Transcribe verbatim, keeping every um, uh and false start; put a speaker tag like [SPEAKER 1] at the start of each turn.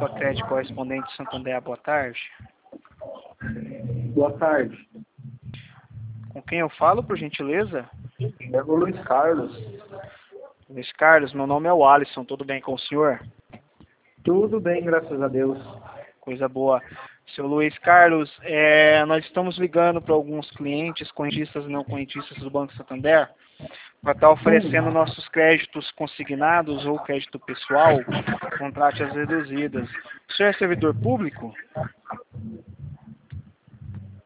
[SPEAKER 1] Grupo Atlético Correspondente Santander, boa tarde.
[SPEAKER 2] Boa tarde.
[SPEAKER 1] Com quem eu falo, por gentileza?
[SPEAKER 2] É o Luiz Carlos.
[SPEAKER 1] Luiz Carlos, meu nome é o Alisson, tudo bem com o senhor?
[SPEAKER 2] Tudo bem, graças a Deus.
[SPEAKER 1] Coisa boa. Seu Luiz Carlos, é, nós estamos ligando para alguns clientes, correntistas e não correntistas do Banco Santander, para estar oferecendo
[SPEAKER 2] Hum.
[SPEAKER 1] nossos créditos consignados ou crédito pessoal com taxas reduzidas. O senhor é servidor público?